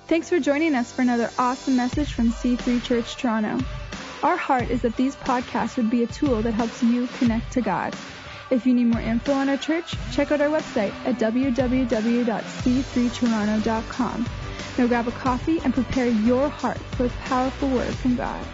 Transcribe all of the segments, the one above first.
Thanks for joining us for another awesome message from C3 Church Toronto. Our heart is that these podcasts would be a tool that helps you connect to God. If you need more info on our church, check out our website at www.c3toronto.com. Now grab a coffee and prepare your heart for a powerful word from God.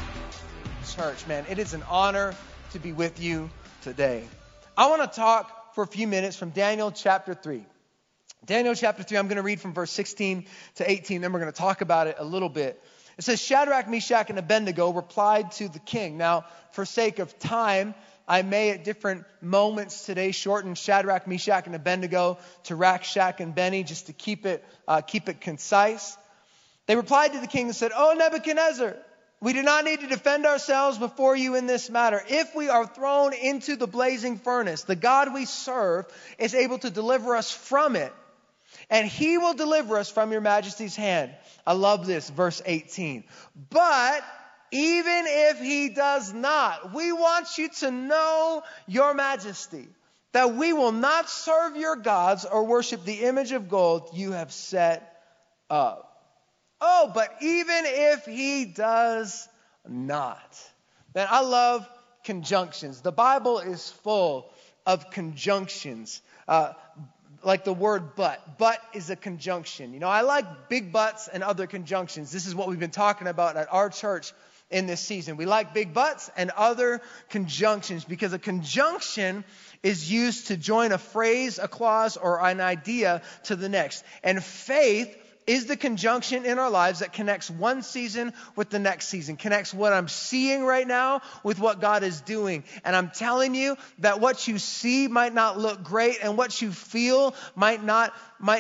Church, man, it is an honor to be with you today. I want to talk for a few minutes from Daniel chapter 3. Daniel chapter 3, I'm going to read from verse 16 to 18, then we're going to talk about it a little bit. It says, Shadrach, Meshach, and Abednego replied to the king. Now, for sake of time, I may at different moments today shorten Shadrach, Meshach, and Abednego to Rakshak and Benny just to keep it concise. They replied to the king and said, "O Nebuchadnezzar, we do not need to defend ourselves before you in this matter. If we are thrown into the blazing furnace, the God we serve is able to deliver us from it, and he will deliver us from your majesty's hand." I love this, verse 18. "But even if he does not, we want you to know, your majesty, that we will not serve your gods or worship the image of gold you have set up." Oh, but even if he does not. Man, I love conjunctions. The Bible is full of conjunctions. Like the word but. But is a conjunction. You know, I like big buts and other conjunctions. This is what we've been talking about at our church in this season. We like big buts and other conjunctions because a conjunction is used to join a phrase, a clause, or an idea to the next. And faith is the conjunction in our lives that connects one season with the next season, connects what I'm seeing right now with what God is doing. And I'm telling you that what you see might not look great and what you feel might not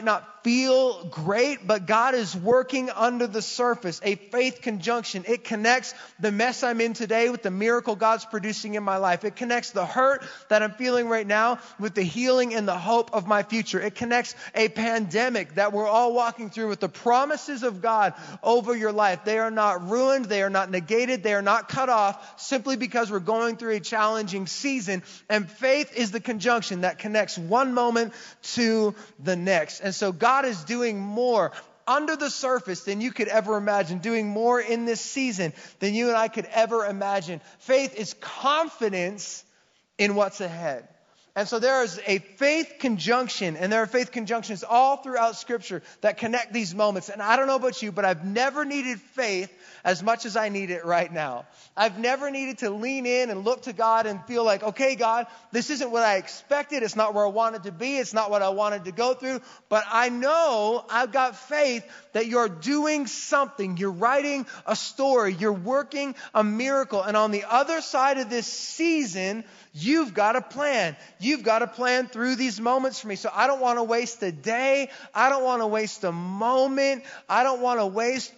feel great, but God is working under the surface. A faith conjunction. It connects the mess I'm in today with the miracle God's producing in my life. It connects the hurt that I'm feeling right now with the healing and the hope of my future. It connects a pandemic that we're all walking through with the promises of God over your life. They are not ruined. They are not negated. They are not cut off simply because we're going through a challenging season. And faith is the conjunction that connects one moment to the next. And so God is doing more under the surface than you could ever imagine, doing more in this season than you and I could ever imagine. Faith is confidence in what's ahead. And so there is a faith conjunction, and there are faith conjunctions all throughout Scripture that connect these moments. And I don't know about you, but I've never needed faith as much as I need it right now. I've never needed to lean in and look to God and feel like, okay, God, this isn't what I expected. It's not where I wanted to be. It's not what I wanted to go through. But I know I've got faith that you're doing something. You're writing a story. You're working a miracle. And on the other side of this season, you've got a plan. You've got a plan through these moments for me. So I don't want to waste a day. I don't want to waste a moment. I don't want to waste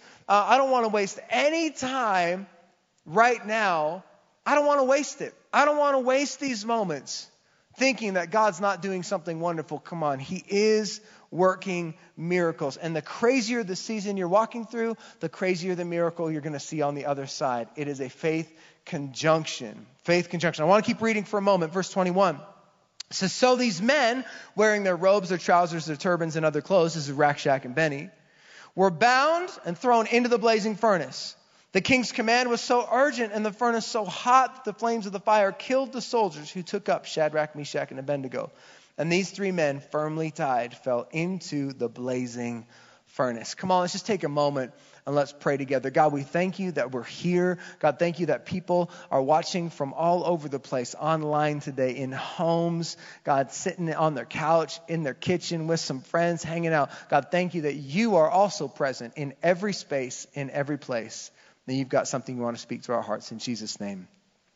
any time right now. I don't want to waste it. I don't want to waste these moments thinking that God's not doing something wonderful. Come on. He is working miracles. And the crazier the season you're walking through, the crazier the miracle you're going to see on the other side. It is a faith conjunction. Faith conjunction. I want to keep reading for a moment. Verse 21. It says, "So these men, wearing their robes, their trousers, their turbans, and other clothes," this is Rakshak and Benny, "were bound and thrown into the blazing furnace. The king's command was so urgent and the furnace so hot that the flames of the fire killed the soldiers who took up Shadrach, Meshach, and Abednego. And these three men, firmly tied, fell into the blazing furnace." Come on, let's just take a moment and let's pray together. God, we thank you that we're here. God, thank you that people are watching from all over the place, online today, in homes. God, sitting on their couch, in their kitchen with some friends, hanging out. God, thank you that you are also present in every space, in every place. That you've got something you want to speak to our hearts. In Jesus' name,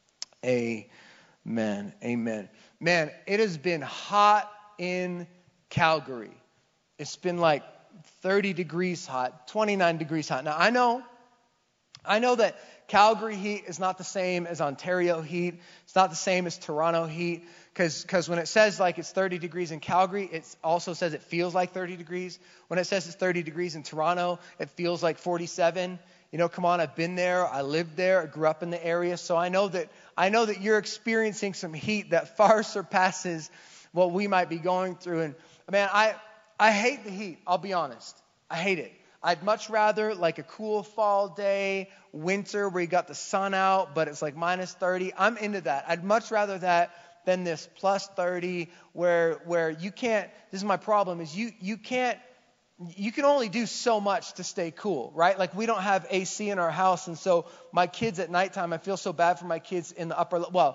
amen. Amen. Man, it has been hot in Calgary. It's been like 30 degrees hot, 29 degrees hot. Now, I know that Calgary heat is not the same as Ontario heat. It's not the same as Toronto heat. Because when it says like it's 30 degrees in Calgary, it also says it feels like 30 degrees. When it says it's 30 degrees in Toronto, it feels like 47. You know, come on, I've been there. I lived there. I grew up in the area. So I know that you're experiencing some heat that far surpasses what we might be going through. And man, I hate the heat. I'll be honest. I hate it. I'd much rather like a cool fall day, winter where you got the sun out, but it's like minus 30. I'm into that. I'd much rather that than this plus 30 where you can't, this is my problem, is you can only do so much to stay cool, right? Like we don't have AC in our house, and so my kids at nighttime, I feel so bad for my kids in the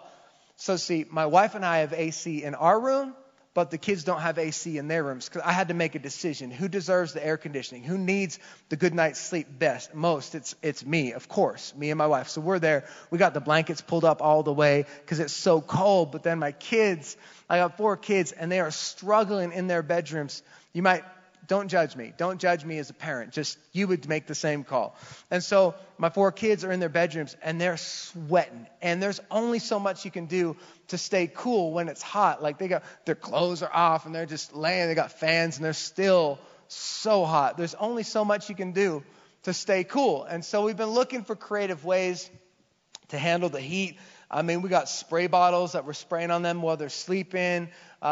so see, my wife and I have AC in our room, but the kids don't have AC in their rooms because I had to make a decision. Who deserves the air conditioning? Who needs the good night's sleep most? It's me, of course, me and my wife. So we're there. We got the blankets pulled up all the way because it's so cold. But then my kids, I got 4 kids, and they are struggling in their bedrooms. Don't judge me. Don't judge me as a parent. Just you would make the same call. And so my 4 kids are in their bedrooms and they're sweating. And there's only so much you can do to stay cool when it's hot. Like their clothes are off and they're just laying. They got fans and they're still so hot. There's only so much you can do to stay cool. And so we've been looking for creative ways to handle the heat. I mean, we got spray bottles that we're spraying on them while they're sleeping.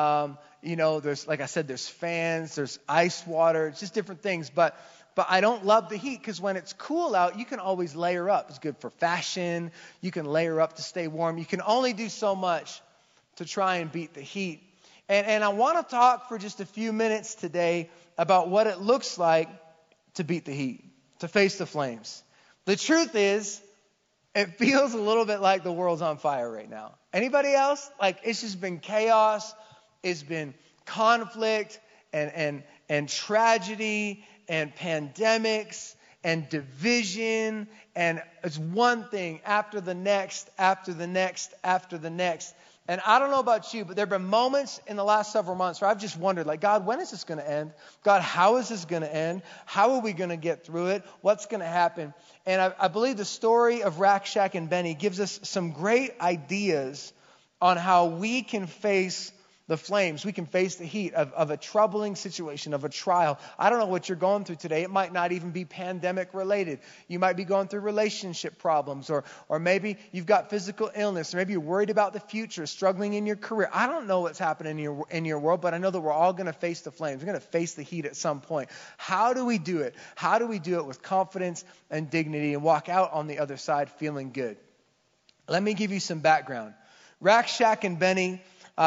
There's, like I said, there's fans, there's ice water, it's just different things. But I don't love the heat because when it's cool out, you can always layer up. It's good for fashion. You can layer up to stay warm. You can only do so much to try and beat the heat. And I want to talk for just a few minutes today about what it looks like to beat the heat, to face the flames. The truth is, it feels a little bit like the world's on fire right now. Anybody else? Like it's just been chaos. It's been conflict and tragedy and pandemics and division. And it's one thing after the next, after the next, after the next. And I don't know about you, but there have been moments in the last several months where I've just wondered, like, God, when is this going to end? God, how is this going to end? How are we going to get through it? What's going to happen? And I believe the story of Rakshak and Benny gives us some great ideas on how we can face the flames. We can face the heat of a troubling situation, of a trial. I don't know what you're going through today. It might not even be pandemic related. You might be going through relationship problems, or maybe you've got physical illness, or maybe you're worried about the future, struggling in your career. I don't know what's happening in your world, but I know that we're all going to face the flames. We're going to face the heat at some point. How do we do it? How do we do it with confidence and dignity and walk out on the other side feeling good? Let me give you some background. Rakshak and Benny,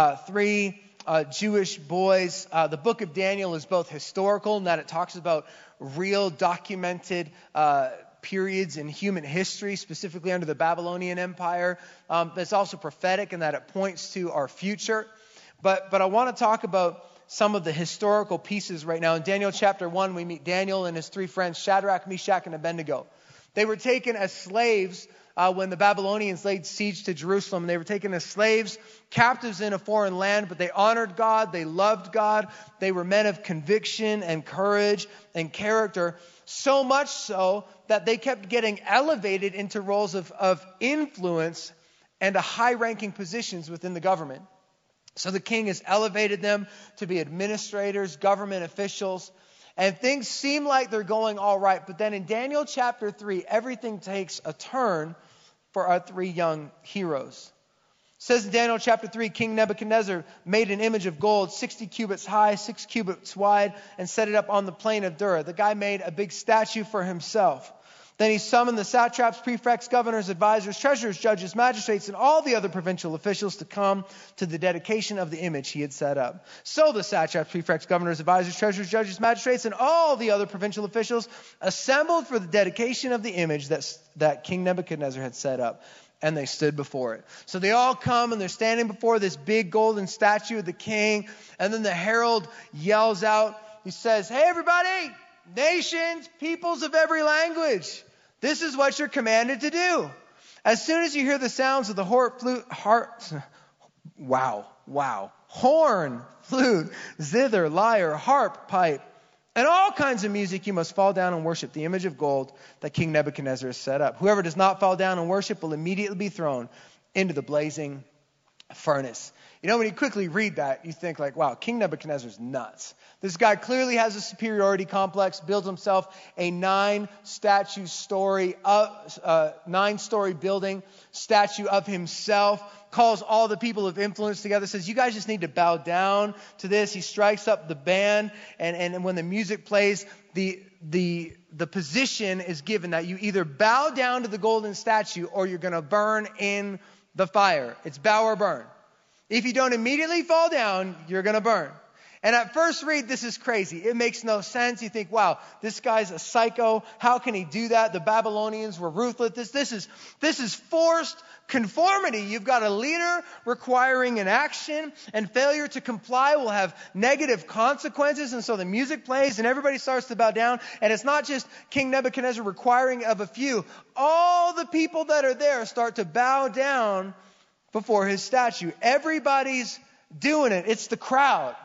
3 Jewish boys. The book of Daniel is both historical in that it talks about real documented periods in human history, specifically under the Babylonian Empire. It's also prophetic in that it points to our future. But I want to talk about some of the historical pieces right now. In Daniel chapter 1, we meet Daniel and his 3 friends, Shadrach, Meshach, and Abednego. They were taken as slaves when the Babylonians laid siege to Jerusalem. They were taken as slaves, captives in a foreign land, but they honored God, they loved God, they were men of conviction and courage and character, so much so that they kept getting elevated into roles of influence and high-ranking positions within the government. So the king has elevated them to be administrators, government officials, and things seem like they're going all right. But then in Daniel chapter 3, everything takes a turn for our 3 young heroes. It says in Daniel chapter 3, King Nebuchadnezzar made an image of gold 60 cubits high, 6 cubits wide, and set it up on the plain of Dura. The guy made a big statue for himself. Then he summoned the satraps, prefects, governors, advisors, treasurers, judges, magistrates, and all the other provincial officials to come to the dedication of the image he had set up. So the satraps, prefects, governors, advisors, treasurers, judges, magistrates, and all the other provincial officials assembled for the dedication of the image that King Nebuchadnezzar had set up. And they stood before it. So they all come and they're standing before this big golden statue of the king. And then the herald yells out, he says, "Hey everybody! Nations, peoples of every language, this is what you're commanded to do. As soon as you hear the sounds of the horn, flute, zither, lyre, harp, pipe, and all kinds of music, you must fall down and worship the image of gold that King Nebuchadnezzar has set up. Whoever does not fall down and worship will immediately be thrown into the blazing furnace." You know, when you quickly read that, you think like, wow, King Nebuchadnezzar's nuts. This guy clearly has a superiority complex, builds himself a 9-story building, statue of himself, calls all the people of influence together, says, you guys just need to bow down to this. He strikes up the band, and when the music plays, the position is given that you either bow down to the golden statue or you're going to burn in the fire. It's bow or burn. If you don't immediately fall down, you're going to burn. And at first read, this is crazy. It makes no sense. You think, wow, this guy's a psycho. How can he do that? The Babylonians were ruthless. This is forced conformity. You've got a leader requiring an action, and failure to comply will have negative consequences. And so the music plays and everybody starts to bow down. And it's not just King Nebuchadnezzar requiring of a few. All the people that are there start to bow down before his statue. Everybody's doing it. It's the crowd.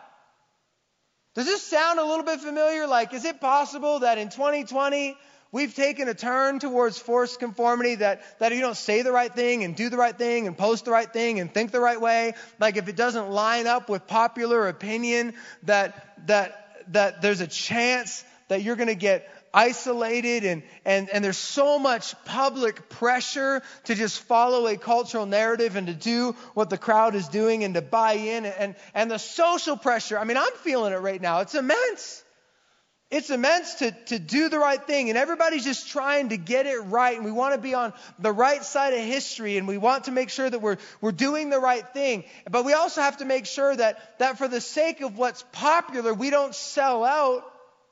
Does this sound a little bit familiar? Like, is it possible that in 2020, we've taken a turn towards forced conformity, that if you don't say the right thing and do the right thing and post the right thing and think the right way, like if it doesn't line up with popular opinion, that there's a chance that you're going to get isolated, and there's so much public pressure to just follow a cultural narrative and to do what the crowd is doing and to buy in, and the social pressure. I mean, I'm feeling it right now. It's immense. It's immense to do the right thing, and everybody's just trying to get it right, and we want to be on the right side of history, and we want to make sure that we're doing the right thing. But we also have to make sure that for the sake of what's popular, we don't sell out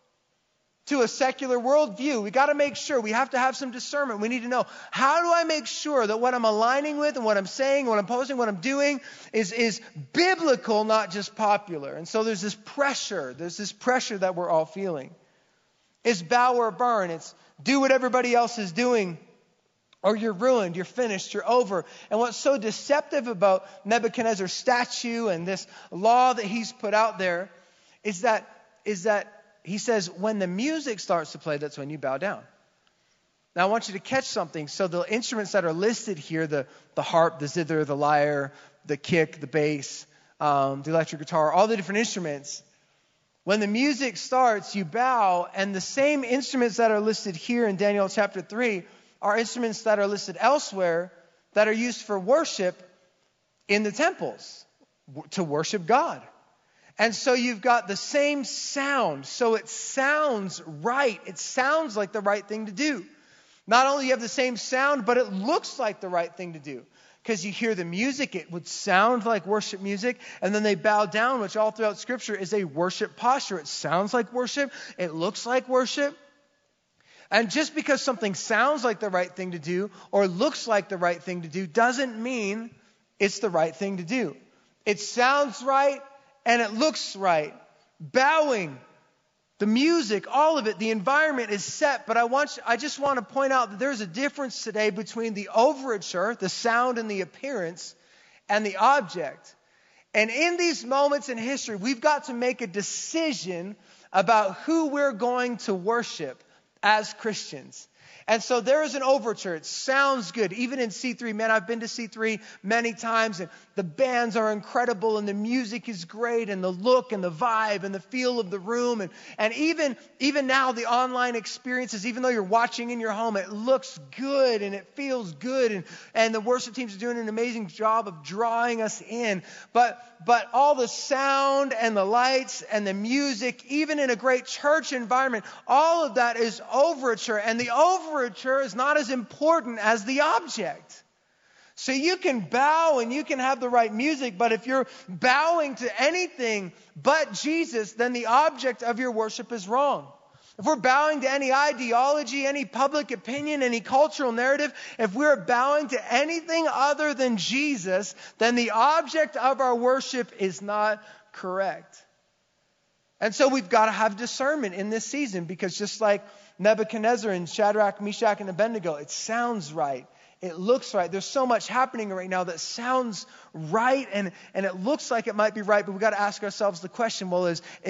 to a secular worldview. We got to make sure. We have to have some discernment. We need to know, how do I make sure that what I'm aligning with and what I'm saying, what I'm posting, what I'm doing is biblical, not just popular. And so there's this pressure. There's this pressure that we're all feeling. It's bow or burn. It's do what everybody else is doing, or you're ruined, you're finished, you're over. And what's so deceptive about Nebuchadnezzar's statue and this law that he's put out there is that he says, when the music starts to play, that's when you bow down. Now, I want you to catch something. So the instruments that are listed here, the harp, the zither, the lyre, the kick, the bass, the electric guitar, all the different instruments, when the music starts, you bow. And the same instruments that are listed here in Daniel chapter 3 are instruments that are listed elsewhere that are used for worship in the temples, to worship God. And so you've got the same sound. So it sounds right. It sounds like the right thing to do. Not only do you have the same sound, but it looks like the right thing to do. Because you hear the music, it would sound like worship music. And then they bow down, which all throughout Scripture is a worship posture. It sounds like worship. It looks like worship. And just because something sounds like the right thing to do or looks like the right thing to do doesn't mean it's the right thing to do. It sounds right. And it looks right. Bowing, the music, all of it, the environment is set. But I just want to point out that there's a difference today between the overture, the sound and the appearance, and the object. And in these moments in history, we've got to make a decision about who we're going to worship as Christians. And so there is an overture. It sounds good. Even in C3, man, I've been to C3 many times, and the bands are incredible, and the music is great, and the look and the vibe and the feel of the room. And even now, the online experiences, even though you're watching in your home, it looks good and it feels good. And the worship teams are doing an amazing job of drawing us in. But all the sound and the lights and the music, even in a great church environment, all of that is overture. And the overture is not as important as the object. So you can bow and you can have the right music, but if you're bowing to anything but Jesus, then the object of your worship is wrong. If we're bowing to any ideology, any public opinion, any cultural narrative, if we're bowing to anything other than Jesus, then the object of our worship is not correct. And so we've got to have discernment in this season, because just like Nebuchadnezzar and Shadrach, Meshach, and Abednego, it sounds right. It looks right. There's so much happening right now that sounds right, and it looks like it might be right, but we've got to ask ourselves the question, well,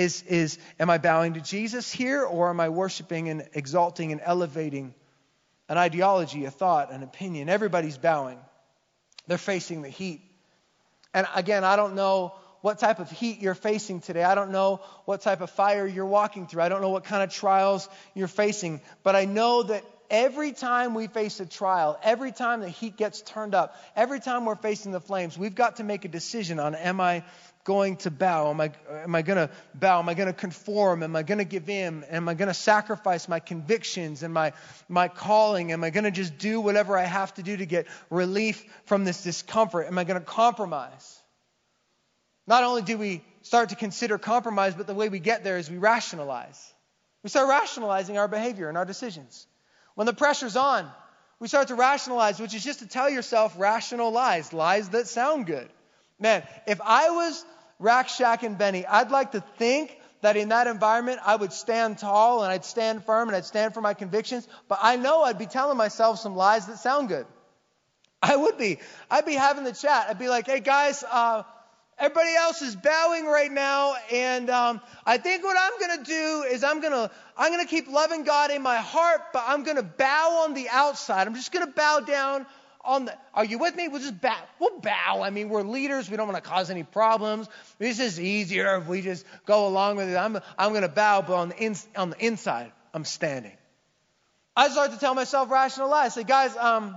am I bowing to Jesus here, or am I worshiping and exalting and elevating an ideology, a thought, an opinion? Everybody's bowing. They're facing the heat. And again, I don't know what type of heat you're facing today. I don't know what type of fire you're walking through. I don't know what kind of trials you're facing. But I know that every time we face a trial, every time the heat gets turned up, every time we're facing the flames, we've got to make a decision on, am I going to bow? Am I going to bow? Am I going to conform? Am I going to give in? Am I going to sacrifice my convictions and my calling? Am I going to just do whatever I have to do to get relief from this discomfort? Am I going to compromise? Not only do we start to consider compromise, but the way we get there is we rationalize. We start rationalizing our behavior and our decisions. When the pressure's on, we start to rationalize, which is just to tell yourself rational lies that sound good. Man, if I was Rack, Shack, and Benny, I'd like to think that in that environment I would stand tall and I'd stand firm and I'd stand for my convictions, but I know I'd be telling myself some lies that sound good. I would be. I'd be having the chat. I'd be like, hey guys, everybody else is bowing right now, and I think what I'm going to do is I'm going to keep loving God in my heart, but I'm going to bow on the outside. I'm just going to bow down on the... Are you with me? We'll just bow. We'll bow. I mean, we're leaders. We don't want to cause any problems. This is easier if we just go along with it. I'm going to bow, but on the inside, I'm standing. I start to tell myself rational lies. Say, guys,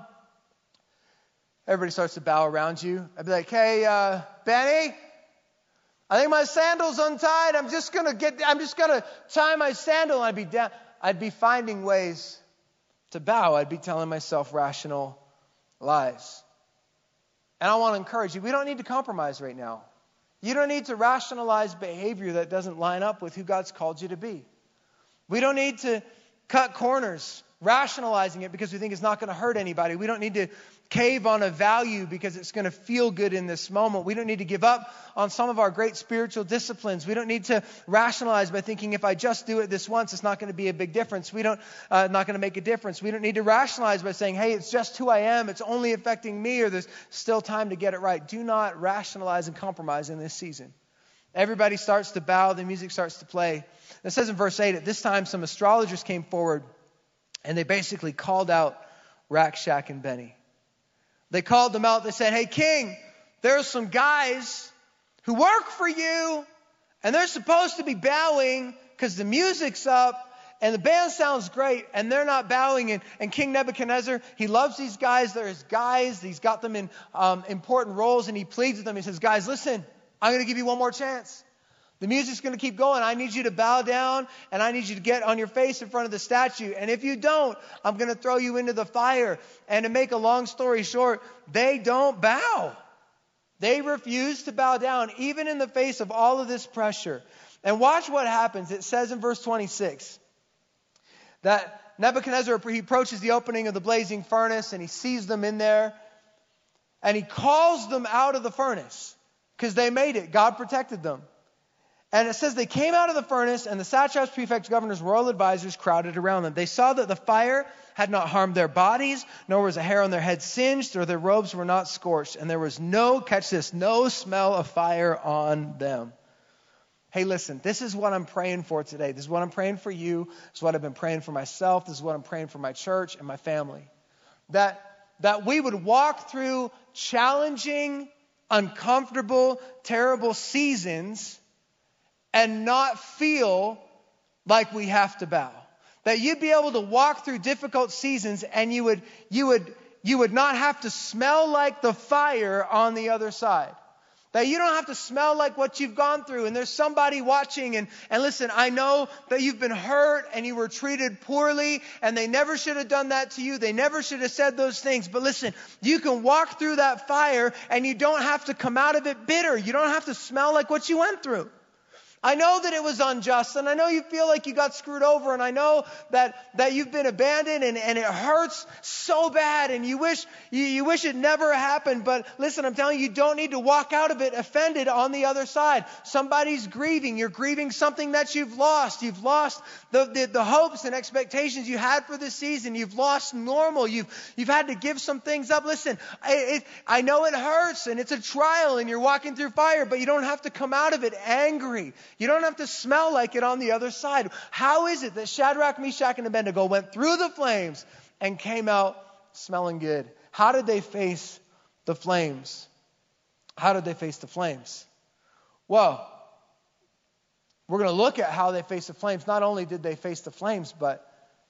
everybody starts to bow around you. I'd be like, hey, Benny, I think my sandal's untied. I'm just gonna tie my sandal. And I'd be finding ways to bow. I'd be telling myself rational lies. And I want to encourage you, we don't need to compromise right now. You don't need to rationalize behavior that doesn't line up with who God's called you to be. We don't need to cut corners, rationalizing it because we think it's not going to hurt anybody. We don't need to cave on a value because it's going to feel good in this moment. We don't need to give up on some of our great spiritual disciplines. We don't need to rationalize by thinking if I just do it this once, it's not going to be a big difference. Not going to make a difference. We don't need to rationalize by saying, hey, it's just who I am. It's only affecting me, or there's still time to get it right. Do not rationalize and compromise in this season. Everybody starts to bow. The music starts to play. It says in verse 8, at this time, some astrologers came forward and they basically called out Rack, Shack, and Benny. They called them out. They said, hey, King, there's some guys who work for you, and they're supposed to be bowing because the music's up and the band sounds great, and they're not bowing. And King Nebuchadnezzar, he loves these guys. They're his guys. He's got them in important roles, and he pleads with them. He says, guys, listen, I'm going to give you one more chance. The music's going to keep going. I need you to bow down, and I need you to get on your face in front of the statue. And if you don't, I'm going to throw you into the fire. And to make a long story short, they don't bow. They refuse to bow down, even in the face of all of this pressure. And watch what happens. It says in verse 26 that Nebuchadnezzar, he approaches the opening of the blazing furnace, and he sees them in there. And he calls them out of the furnace because they made it. God protected them. And it says they came out of the furnace, and the satraps, prefects, governors, royal advisors crowded around them. They saw that the fire had not harmed their bodies, nor was a hair on their head singed, or their robes were not scorched. And there was no, catch this, no smell of fire on them. Hey, listen, this is what I'm praying for today. This is what I'm praying for you. This is what I've been praying for myself. This is what I'm praying for my church and my family. That we would walk through challenging, uncomfortable, terrible seasons and not feel like we have to bow. That you'd be able to walk through difficult seasons and you would not have to smell like the fire on the other side. That you don't have to smell like what you've gone through. And there's somebody watching. And listen, I know that you've been hurt and you were treated poorly. And they never should have done that to you. They never should have said those things. But listen, you can walk through that fire and you don't have to come out of it bitter. You don't have to smell like what you went through. I know that it was unjust, and I know you feel like you got screwed over, and I know that you've been abandoned, and it hurts so bad, and you wish it never happened. But listen, I'm telling you, you don't need to walk out of it offended on the other side. Somebody's grieving. You're grieving something that you've lost. You've lost the hopes and expectations you had for this season. You've lost normal. You've had to give some things up. Listen, I know it hurts, and it's a trial, and you're walking through fire, but you don't have to come out of it angry. You don't have to smell like it on the other side. How is it that Shadrach, Meshach, and Abednego went through the flames and came out smelling good? How did they face the flames? How did they face the flames? Well, we're going to look at how they faced the flames. Not only did they face the flames, but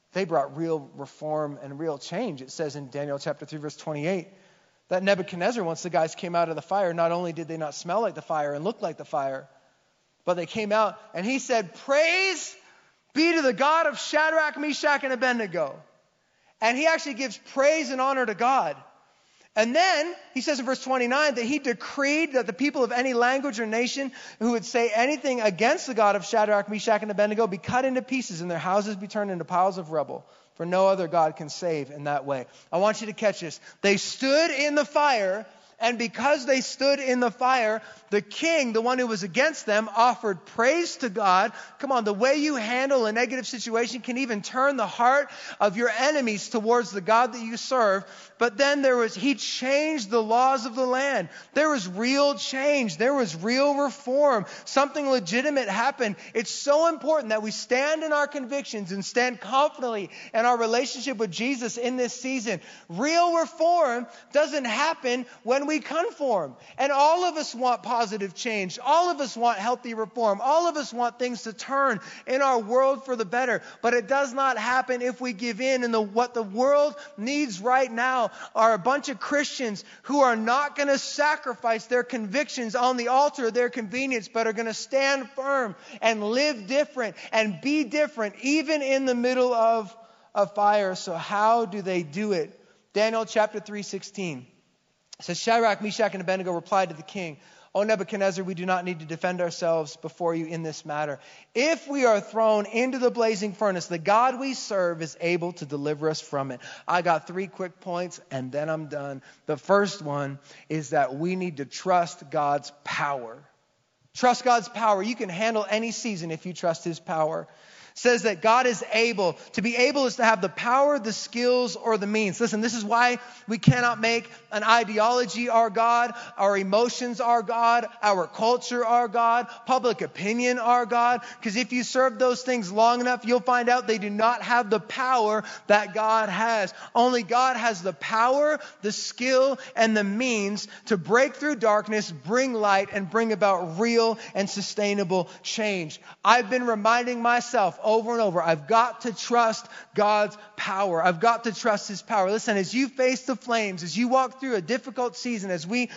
they brought real reform and real change. It says in Daniel chapter 3, verse 28, that Nebuchadnezzar, once the guys came out of the fire, not only did they not smell like the fire and look like the fire, but they came out and he said, "Praise be to the God of Shadrach, Meshach, and Abednego." And he actually gives praise and honor to God. And then he says in verse 29 that he decreed that the people of any language or nation who would say anything against the God of Shadrach, Meshach, and Abednego be cut into pieces and their houses be turned into piles of rubble. For no other God can save in that way. I want you to catch this. They stood in the fire, and because they stood in the fire, the king, the one who was against them, offered praise to God. Come on, the way you handle a negative situation can even turn the heart of your enemies towards the God that you serve. But then he changed the laws of the land. There was real change. There was real reform. Something legitimate happened. It's so important that we stand in our convictions and stand confidently in our relationship with Jesus in this season. Real reform doesn't happen when we conform. And all of us want positive change. All of us want healthy reform. All of us want things to turn in our world for the better. But it does not happen if we give in. And what the world needs right now are a bunch of Christians who are not going to sacrifice their convictions on the altar of their convenience, but are going to stand firm and live different and be different, even in the middle of a fire. So how do they do it? Daniel chapter 3:16. It says, Shadrach, Meshach, and Abednego replied to the king, "O Nebuchadnezzar, we do not need to defend ourselves before you in this matter. If we are thrown into the blazing furnace, the God we serve is able to deliver us from it." I got 3 quick points and then I'm done. The first one is that we need to trust God's power. Trust God's power. You can handle any season if you trust His power. Says that God is able. To be able is to have the power, the skills, or the means. Listen, this is why we cannot make an ideology our God, our emotions our God, our culture our God, public opinion our God. Because if you serve those things long enough, you'll find out they do not have the power that God has. Only God has the power, the skill, and the means to break through darkness, bring light, and bring about real and sustainable change. I've been reminding myself over and over, I've got to trust God's power. I've got to trust His power. Listen, as you face the flames, as you walk through a difficult season, as we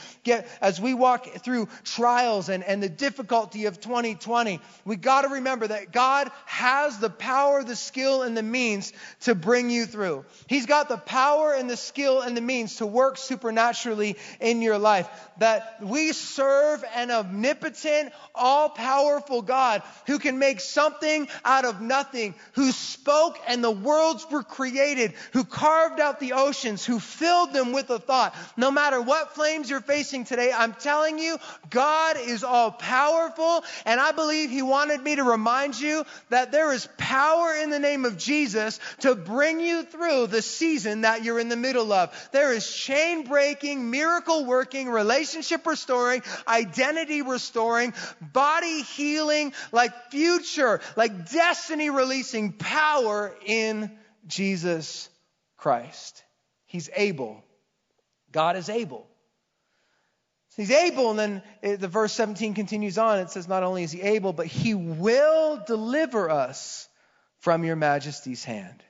walk through trials and the difficulty of 2020, we got to remember that God has the power, the skill, and the means to bring you through. He's got the power and the skill and the means to work supernaturally in your life. That we serve an omnipotent, all-powerful God who can make something out of nothing, who spoke and the worlds were created, who carved out the oceans, who filled them with a thought. No matter what flames you're facing today, I'm telling you, God is all-powerful, and I believe He wanted me to remind you that there is power in the name of Jesus to bring you through the season that you're in the middle of. There is chain-breaking, miracle-working, relationship restoring, identity restoring, body healing, like future, like destiny releasing power in Jesus Christ. He's able. God is able. He's able, and then the verse 17 continues on. It says not only is He able, but He will deliver us from your majesty's hand.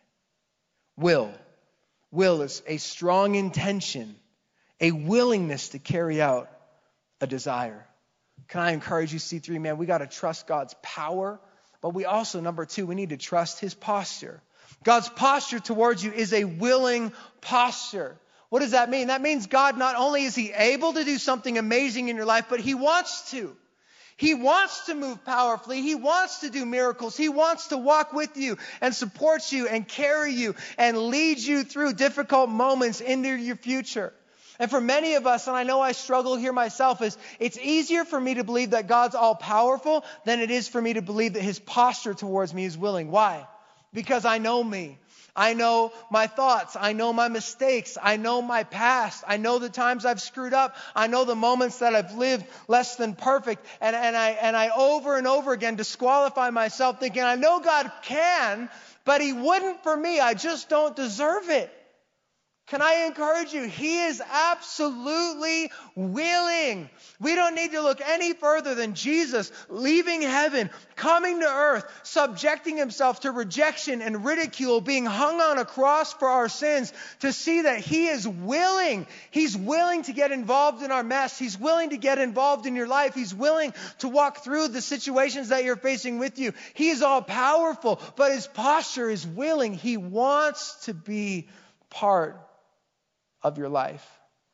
Will. Will is a strong intention, a willingness to carry out a desire. Can I encourage you, C3, man, we got to trust God's power, but we also, number 2, we need to trust His posture. God's posture towards you is a willing posture. What does that mean? That means God, not only is He able to do something amazing in your life, but He wants to. He wants to move powerfully. He wants to do miracles. He wants to walk with you and support you and carry you and lead you through difficult moments into your future. And for many of us, and I know I struggle here myself, is it's easier for me to believe that God's all-powerful than it is for me to believe that His posture towards me is willing. Why? Because I know me. I know my thoughts. I know my mistakes. I know my past. I know the times I've screwed up. I know the moments that I've lived less than perfect. And I over and over again disqualify myself thinking, I know God can, but He wouldn't for me. I just don't deserve it. Can I encourage you? He is absolutely willing. We don't need to look any further than Jesus leaving heaven, coming to earth, subjecting himself to rejection and ridicule, being hung on a cross for our sins, to see that he is willing. He's willing to get involved in our mess. He's willing to get involved in your life. He's willing to walk through the situations that you're facing with you. He is all powerful, but his posture is willing. He wants to be part of your life.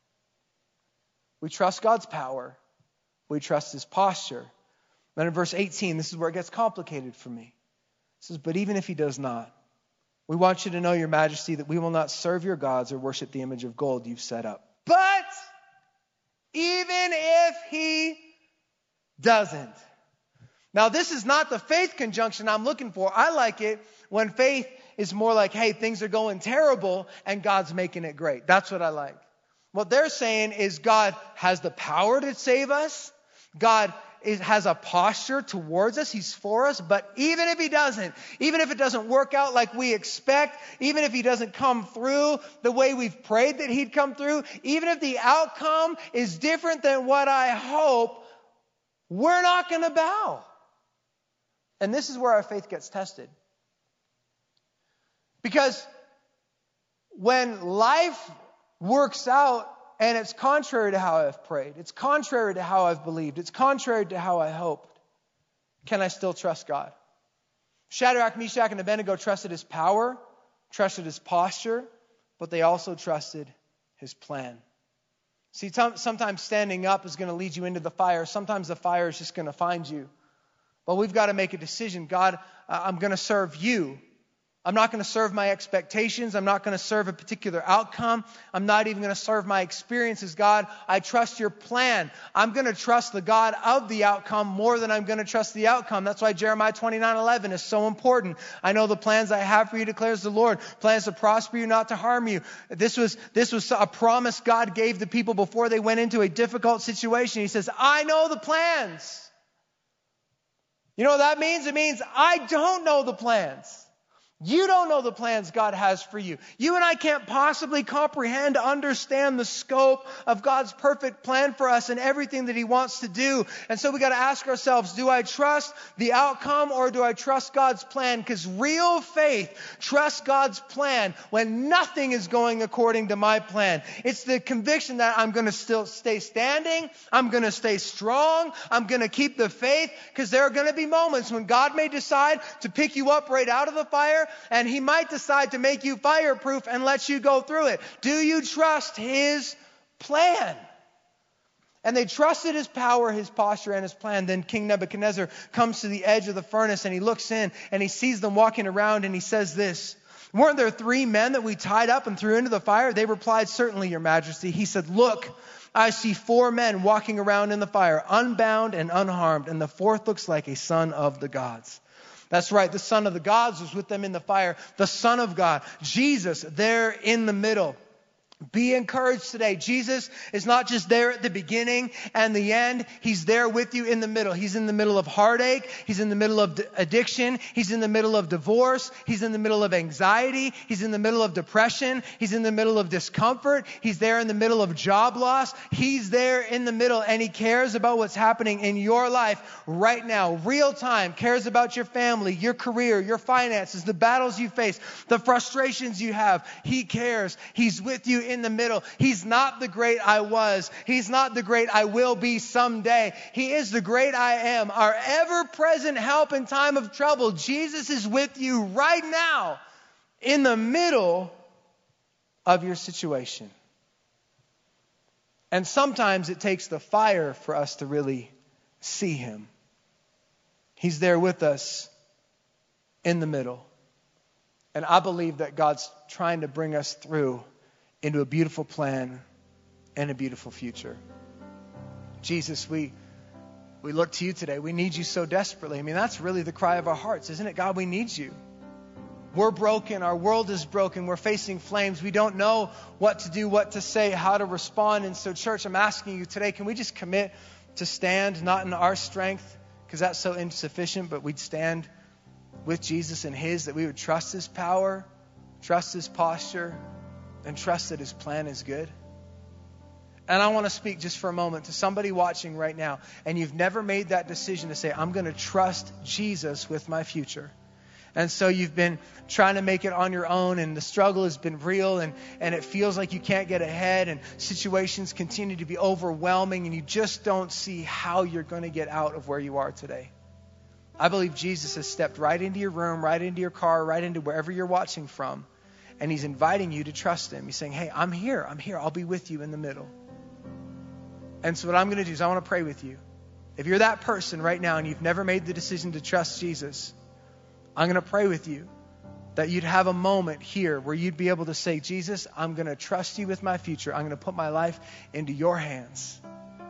We trust God's power. We trust his posture. Then in verse 18, this is where it gets complicated for me. It says, but even if he does not, we want you to know, your majesty, that we will not serve your gods or worship the image of gold you've set up. But even if he doesn't. Now, this is not the faith conjunction I'm looking for. I like it when faith is more like, hey, things are going terrible and God's making it great. That's what I like. What they're saying is God has the power to save us. God has a posture towards us. He's for us. But even if he doesn't, even if it doesn't work out like we expect, even if he doesn't come through the way we've prayed that he'd come through, even if the outcome is different than what I hope, we're not going to bow. And this is where our faith gets tested. Because when life works out and it's contrary to how I've prayed, it's contrary to how I've believed, it's contrary to how I hoped, can I still trust God? Shadrach, Meshach, and Abednego trusted his power, trusted his posture, but they also trusted his plan. See, sometimes standing up is going to lead you into the fire. Sometimes the fire is just going to find you. But we've got to make a decision. God, I'm going to serve you. I'm not going to serve my expectations. I'm not going to serve a particular outcome. I'm not even going to serve my experiences. God, I trust your plan. I'm going to trust the God of the outcome more than I'm going to trust the outcome. That's why Jeremiah 29:11 is so important. I know the plans I have for you, declares the Lord. Plans to prosper you, not to harm you. This was a promise God gave the people before they went into a difficult situation. He says, I know the plans. You know what that means? It means I don't know the plans. You don't know the plans God has for you. You and I can't possibly comprehend, understand the scope of God's perfect plan for us and everything that he wants to do. And so we got to ask ourselves, do I trust the outcome or do I trust God's plan? Because real faith trusts God's plan when nothing is going according to my plan. It's the conviction that I'm going to still stay standing. I'm going to stay strong. I'm going to keep the faith, because there are going to be moments when God may decide to pick you up right out of the fire, and he might decide to make you fireproof and let you go through it. Do you trust his plan? And they trusted his power, his posture, and his plan. Then King Nebuchadnezzar comes to the edge of the furnace and he looks in and he sees them walking around and he says this, weren't there 3 men that we tied up and threw into the fire? They replied, certainly, your majesty. He said, look, I see 4 men walking around in the fire, unbound and unharmed, and the 4th looks like a son of the gods. That's right, the Son of the gods was with them in the fire. The Son of God, Jesus, there in the middle. Be encouraged today. Jesus is not just there at the beginning and the end. He's there with you in the middle. He's in the middle of heartache. He's in the middle of addiction. He's in the middle of divorce. He's in the middle of anxiety. He's in the middle of depression. He's in the middle of discomfort. He's there in the middle of job loss. He's there in the middle, and he cares about what's happening in your life right now. Real time. Cares about your family, your career, your finances, the battles you face, the frustrations you have. He cares. He's with you in the middle. He's not the great I was. He's not the great I will be someday. He is the great I am, our ever-present help in time of trouble. Jesus is with you right now in the middle of your situation. And sometimes it takes the fire for us to really see him. He's there with us in the middle. And I believe that God's trying to bring us through into a beautiful plan and a beautiful future. Jesus, we look to you today. We need you so desperately. I mean, that's really the cry of our hearts, isn't it? God, we need you. We're broken. Our world is broken. We're facing flames. We don't know what to do, what to say, how to respond. And so, church, I'm asking you today, can we just commit to stand, not in our strength, because that's so insufficient, but we'd stand with Jesus in his, that we would trust his power, trust his posture, and trust that his plan is good. And I want to speak just for a moment to somebody watching right now, and you've never made that decision to say, I'm going to trust Jesus with my future. And so you've been trying to make it on your own, and the struggle has been real, and it feels like you can't get ahead, and situations continue to be overwhelming, and you just don't see how you're going to get out of where you are today. I believe Jesus has stepped right into your room, right into your car, right into wherever you're watching from, and he's inviting you to trust him. He's saying, hey, I'm here. I'll be with you in the middle. And so what I'm going to do is I want to pray with you. If you're that person right now and you've never made the decision to trust Jesus, I'm going to pray with you that you'd have a moment here where you'd be able to say, Jesus, I'm going to trust you with my future. I'm going to put my life into your hands.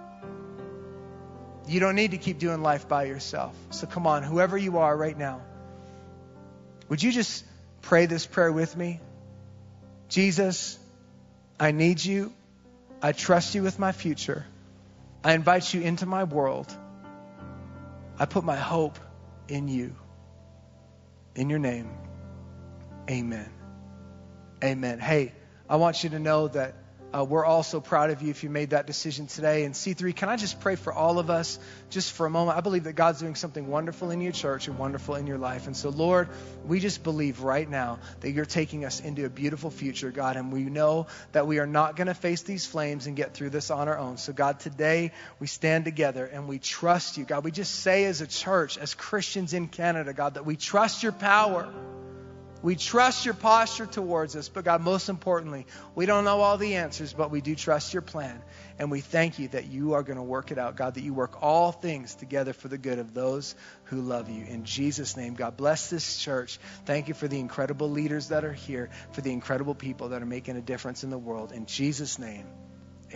You don't need to keep doing life by yourself. So come on, whoever you are right now, would you just pray this prayer with me? Jesus, I need you. I trust you with my future. I invite you into my world. I put my hope in you. In your name, amen. Amen. Hey, I want you to know that we're all so proud of you if you made that decision today. And C3, can I just pray for all of us just for a moment? I believe that God's doing something wonderful in your church and wonderful in your life. And so, Lord, we just believe right now that you're taking us into a beautiful future, God. And we know that we are not going to face these flames and get through this on our own. So, God, today we stand together and we trust you. God, we just say as a church, as Christians in Canada, God, that we trust your power. We trust your posture towards us, but God, most importantly, we don't know all the answers, but we do trust your plan. And we thank you that you are going to work it out, God, that you work all things together for the good of those who love you. In Jesus' name, God, bless this church. Thank you for the incredible leaders that are here, for the incredible people that are making a difference in the world. In Jesus' name,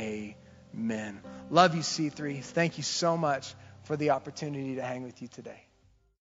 amen. Love you, C3. Thank you so much for the opportunity to hang with you today.